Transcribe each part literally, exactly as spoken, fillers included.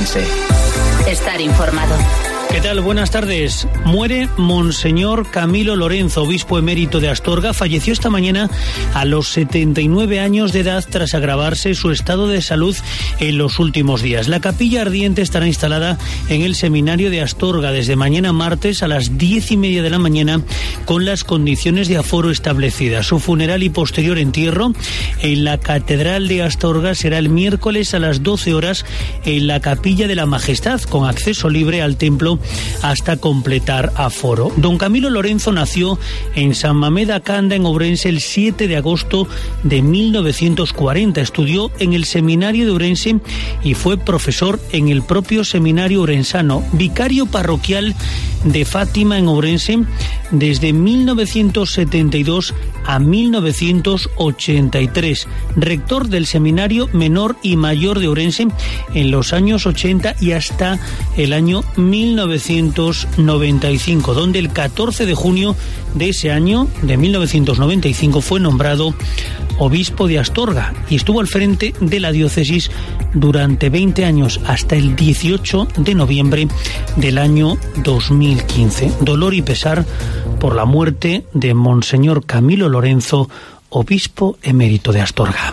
Ourense. Estar informado. ¿Qué tal? Buenas tardes. Muere Monseñor Camilo Lorenzo, obispo emérito de Astorga. Falleció esta mañana a los setenta y nueve años de edad tras agravarse su estado de salud en los últimos días. La capilla ardiente estará instalada en el seminario de Astorga desde mañana martes a las diez y media de la mañana con las condiciones de aforo establecidas. Su funeral y posterior entierro en la Catedral de Astorga será el miércoles a las doce horas en la Capilla de la Majestad, con acceso libre al templo hasta completar aforo. Don Camilo Lorenzo nació en San Mamés da Canda, en Ourense, el siete de agosto de mil novecientos cuarenta. Estudió en el seminario de Ourense y fue profesor en el propio seminario orensano, vicario parroquial de Fátima en Ourense desde mil novecientos setenta y dos a mil novecientos ochenta y tres, rector del seminario menor y mayor de Ourense en los años ochenta y hasta el año mil novecientos noventa y cinco, donde el catorce de junio de ese año, de mil novecientos noventa y cinco, fue nombrado obispo de Astorga y estuvo al frente de la diócesis durante veinte años, hasta el dieciocho de noviembre del año dos mil quince. Dolor y pesar por la muerte de Monseñor Camilo Lorenzo, obispo emérito de Astorga.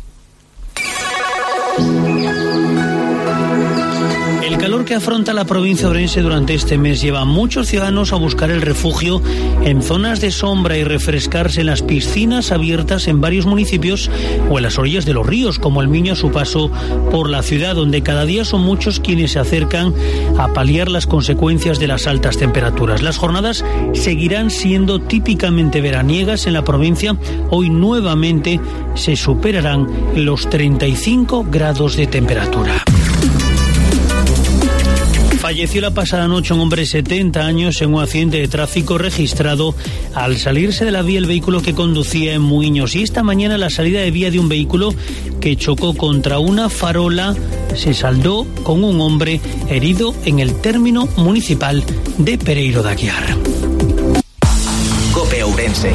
El calor que afronta la provincia de Ourense durante este mes lleva a muchos ciudadanos a buscar el refugio en zonas de sombra y refrescarse en las piscinas abiertas en varios municipios o en las orillas de los ríos, como el Miño a su paso por la ciudad, donde cada día son muchos quienes se acercan a paliar las consecuencias de las altas temperaturas. Las jornadas seguirán siendo típicamente veraniegas en la provincia. Hoy nuevamente se superarán los treinta y cinco grados de temperatura. Falleció la pasada noche un hombre de setenta años en un accidente de tráfico registrado al salirse de la vía el vehículo que conducía en Muiños. Y esta mañana la salida de vía de un vehículo que chocó contra una farola se saldó con un hombre herido en el término municipal de Pereiro de Aguiar. COPE Ourense.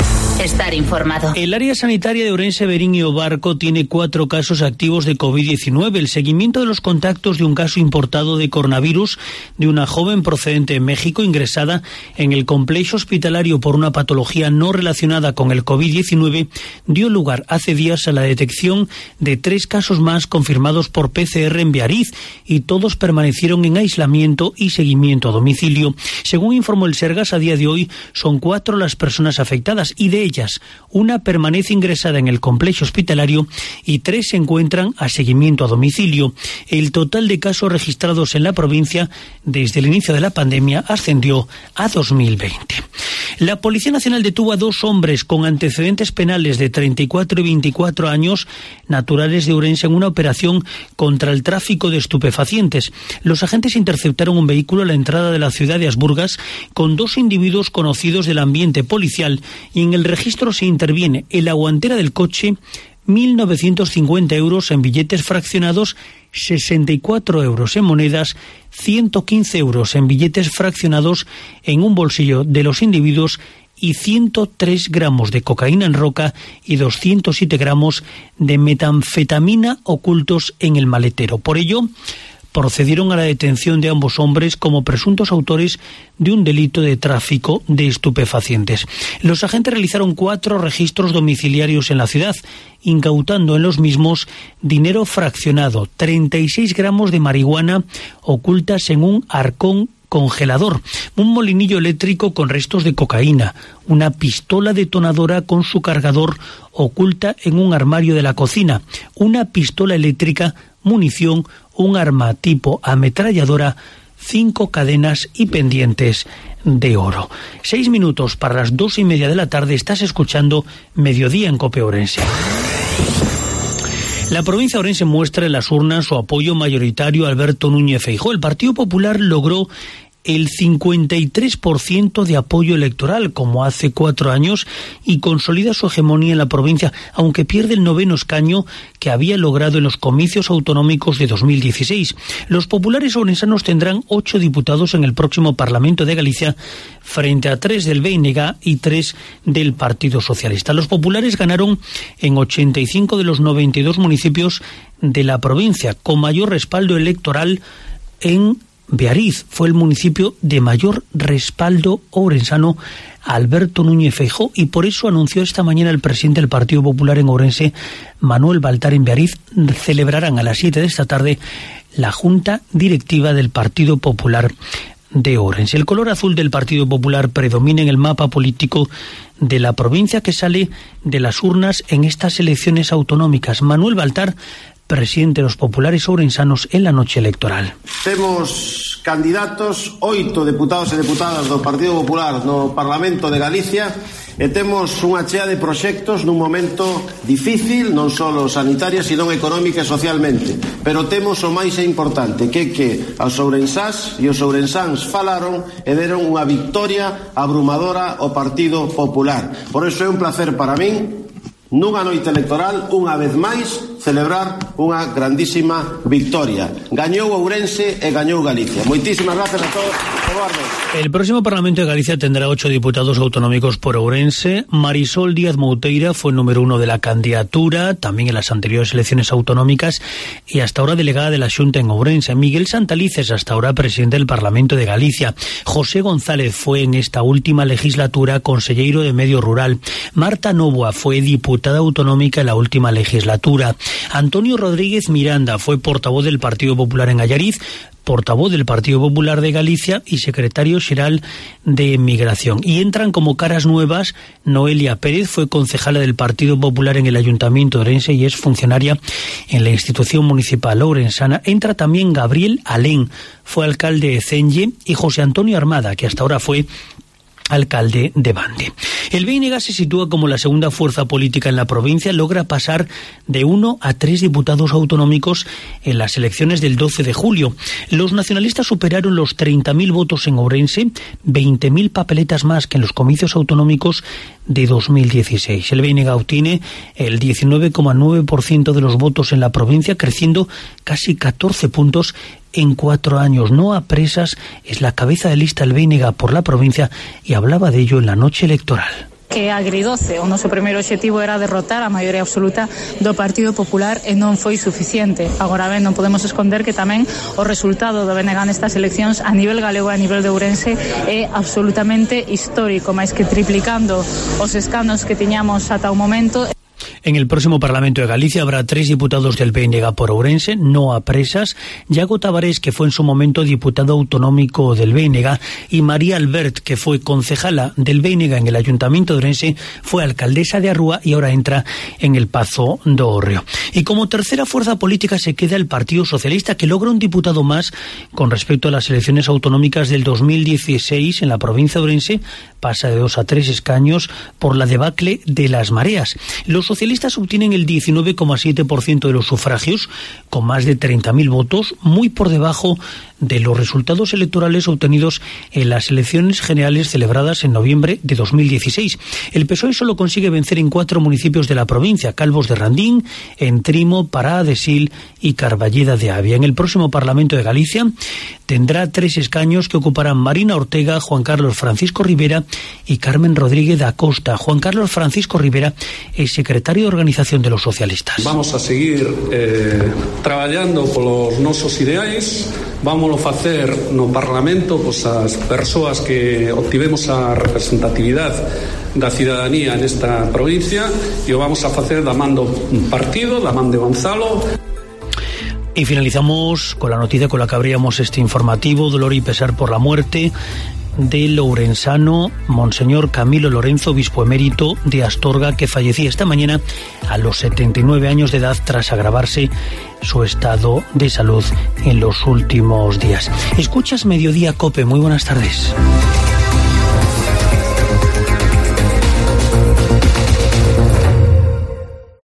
Estar informado. El área sanitaria de Ourense, Verín y Obarco tiene cuatro casos activos de covid diecinueve. El seguimiento de los contactos de un caso importado de coronavirus de una joven procedente de México ingresada en el complejo hospitalario por una patología no relacionada con el covid diecinueve dio lugar hace días a la detección de tres casos más confirmados por P C R en Biarritz y todos permanecieron en aislamiento y seguimiento a domicilio. Según informó el Sergas, a día de hoy son cuatro las personas afectadas y de ellas una permanece ingresada en el complejo hospitalario y tres se encuentran a seguimiento a domicilio. El total de casos registrados en la provincia desde el inicio de la pandemia ascendió a dos mil veinte. La Policía Nacional detuvo a dos hombres con antecedentes penales de treinta y cuatro y veinticuatro años, naturales de Ourense, en una operación contra el tráfico de estupefacientes. Los agentes interceptaron un vehículo a la entrada de la ciudad de Asburgas con dos individuos conocidos del ambiente policial y en el registro se interviene en la guantera del coche mil novecientos cincuenta euros en billetes fraccionados, sesenta y cuatro euros en monedas, ciento quince euros en billetes fraccionados en un bolsillo de los individuos y ciento tres gramos de cocaína en roca y doscientos siete gramos de metanfetamina ocultos en el maletero. Por ello, procedieron a la detención de ambos hombres como presuntos autores de un delito de tráfico de estupefacientes. Los agentes realizaron cuatro registros domiciliarios en la ciudad, incautando en los mismos dinero fraccionado, treinta y seis gramos de marihuana ocultas en un arcón congelador, un molinillo eléctrico con restos de cocaína, una pistola detonadora con su cargador oculta en un armario de la cocina, una pistola eléctrica, munición, un arma tipo ametralladora, cinco cadenas y pendientes de oro. Seis minutos para las dos y media de la tarde. Estás escuchando Mediodía en COPE Ourense. La provincia de Ourense muestra en las urnas su apoyo mayoritario a Alberto Núñez Feijóo. El Partido Popular logró el cincuenta y tres por ciento de apoyo electoral, como hace cuatro años, y consolida su hegemonía en la provincia, aunque pierde el noveno escaño que había logrado en los comicios autonómicos de dos mil dieciséis. Los populares ourensanos tendrán ocho diputados en el próximo Parlamento de Galicia, frente a tres del B N G y tres del Partido Socialista. Los populares ganaron en ochenta y cinco de los noventa y dos municipios de la provincia, con mayor respaldo electoral en Beariz. Fue el municipio de mayor respaldo ourensano a Alberto Núñez Feijóo, y por eso anunció esta mañana el presidente del Partido Popular en Ourense, Manuel Baltar. En Beariz celebrarán a las siete de esta tarde la Junta Directiva del Partido Popular de Ourense. El color azul del Partido Popular predomina en el mapa político de la provincia, que sale de las urnas en estas elecciones autonómicas. Manuel Baltar, presidente de los populares ourensanos en la noche electoral. Temos candidatos, oito deputados e deputadas do Partido Popular no Parlamento de Galicia, e temos unha chea de proxectos nun momento difícil, non só sanitaria, sino económica e socialmente. Pero temos o máis importante, que que os ourensás e os ourensáns falaron e deron unha victoria abrumadora ao Partido Popular. Por iso é un placer para min, nunha noite electoral, unha vez máis, celebrar unha grandísima victoria. Gañou Ourense e gañou Galicia. Moitísimas gracias a todos. El próximo Parlamento de Galicia tendrá ocho diputados autonómicos por Ourense. Marisol Díaz Mouteira fue número uno de la candidatura, también en las anteriores elecciones autonómicas, y hasta ahora delegada de la Xunta en Ourense. Miguel Santalices, hasta ahora presidente del Parlamento de Galicia. José González fue en esta última legislatura conselleiro de Medio Rural. Marta Novoa fue diputada autonómica en la última legislatura. Antonio Rodríguez Miranda fue portavoz del Partido Popular en Allariz, portavoz del Partido Popular de Galicia y secretario xeral de Migración. Y entran como caras nuevas. Noelia Pérez fue concejala del Partido Popular en el Ayuntamiento de Ourense y es funcionaria en la institución municipal ourensana. Entra también Gabriel Alén, fue alcalde de Cenlle, y José Antonio Armada, que hasta ahora fue alcalde de Bande. El B N G se sitúa como la segunda fuerza política en la provincia, logra pasar de uno a tres diputados autonómicos en las elecciones del doce de julio. Los nacionalistas superaron los treinta mil votos en Ourense, veinte mil papeletas más que en los comicios autonómicos de dos mil dieciséis. El B N G obtiene el diecinueve coma nueve por ciento de los votos en la provincia, creciendo casi catorce puntos en cuatro años. Noa Presas es la cabeza de lista del B N G por la provincia y hablaba de ello en la noche electoral. Que é agridoce. O noso primeiro obxectivo era derrotar a maioría absoluta do Partido Popular e non foi suficiente. Agora ben, non podemos esconder que tamén o resultado do B N G nestas eleccións a nivel galego e a nivel de Ourense é absolutamente histórico, máis que triplicando os escanos que tiñamos ata o momento. En el próximo Parlamento de Galicia habrá tres diputados del B N G por Ourense: Noa Presas, Yago Tabarés, que fue en su momento diputado autonómico del B N G, y María Albert, que fue concejala del B N G en el Ayuntamiento de Ourense, fue alcaldesa de Arrúa y ahora entra en el Pazo do Hórreo. Y como tercera fuerza política se queda el Partido Socialista, que logra un diputado más con respecto a las elecciones autonómicas del dos mil dieciséis en la provincia de Ourense, pasa de dos a tres escaños por la debacle de las mareas. Los socialistas obtienen el diecinueve coma siete por ciento de los sufragios, con más de treinta mil votos, muy por debajo de los resultados electorales obtenidos en las elecciones generales celebradas en noviembre de dos mil dieciséis. El P S O E solo consigue vencer en cuatro municipios de la provincia: Calvos de Randín, Entrimo, Pará de Sil y Carballeda de Avia. En el próximo Parlamento de Galicia tendrá tres escaños que ocuparán Marina Ortega, Juan Carlos Francisco Rivera y Carmen Rodríguez da Costa. Juan Carlos Francisco Rivera es secretario de Organización de los Socialistas. Vamos a seguir eh, traballando polos nosos ideais. Vamos a facer no Parlamento pois, as persoas que obtivemos a representatividade da cidadanía nesta provincia, e o vamos a facer da man do partido, da man de Gonzalo. Y finalizamos con la noticia con la que abríamos este informativo: dolor y pesar por la muerte del ourensano Monseñor Camilo Lorenzo, obispo emérito de Astorga, que fallecía esta mañana a los setenta y nueve años de edad tras agravarse su estado de salud en los últimos días. Escuchas Mediodía COPE, muy buenas tardes.